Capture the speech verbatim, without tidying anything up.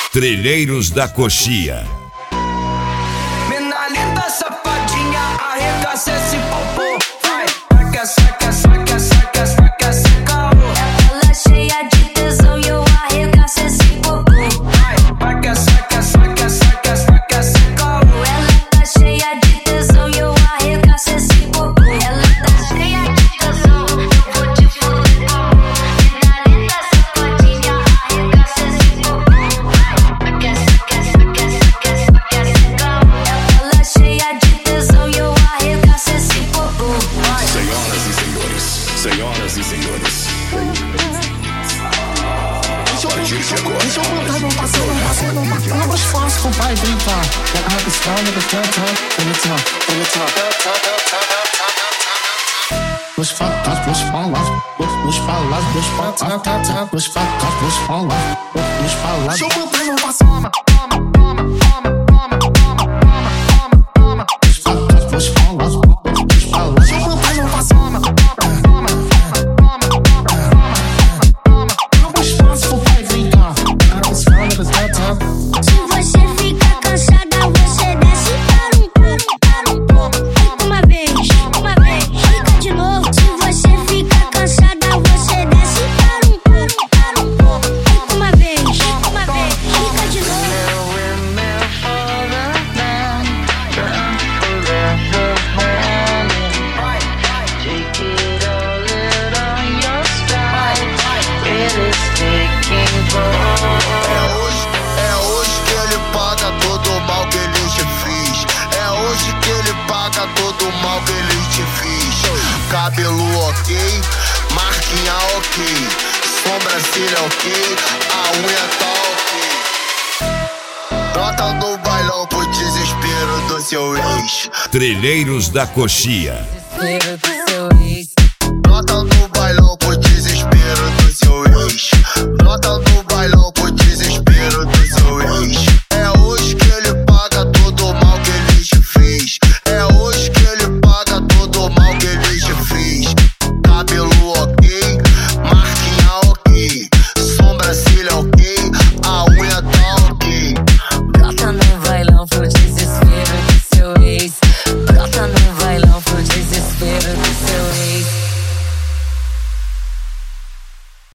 Trilheiros da Coxia. Mina linda, safadinha, arregaça esse popô. Vai, saca, saca, saca, saca, saca esse caô. Ela cheia de tesão e eu arregaço esse popô. Vai, saca, saca, saca, saca, saca esse caô. Ela tá cheia de tesão e eu arregaço esse popô. Ela tá cheia de tesão, eu vou te fuder com amor. Mina linda, safadinha, arregaça esse popô. Saca, saca, saca, saca, saca esse caô. Ela cheia de tesão e eu arregaço esse popô. Senhoras e senhores, senhoras e senhores. A partir de agora. Deixa eu contar meu parceiro, meu parceiro, meu parceiro. Palavras fáceis pro pai brincar. Pega a questão, nega, tenta, tenta, tenta. Nos facas, nos falas, nos falas, nos facas, nos facas, nos falas, nos falas. Deixa eu contar meu parceiro, toma, toma, toma, toma, toma, toma, toma, toma. Nos facas, nos falas, nos falas. Deixa eu contar meu parceiro, toma, toma, toma, toma, toma, toma. Palavras fáceis pro pai brincar. Pega a questão, nega, tenta. Se você ficar cansada, você desce para um pouco, para um pouco. Fica uma vez, uma vez, fica de novo. Se você ficar cansada, você desce para um pouco, para um pouco. Fica uma vez, uma vez, fica de novo. É hoje, é hoje que ele paga todo o mal que ele te fez. É hoje que ele paga todo o mal que ele te fez. Cabelo ok, marquinha ok, sobrancelha ok, a unha tá ok. Brota no bailão pro desespero do seu ex. Trilheiros da Coxia. Brota no bailão pro desespero do seu ex. Brota no bailão pro desespero do seu ex.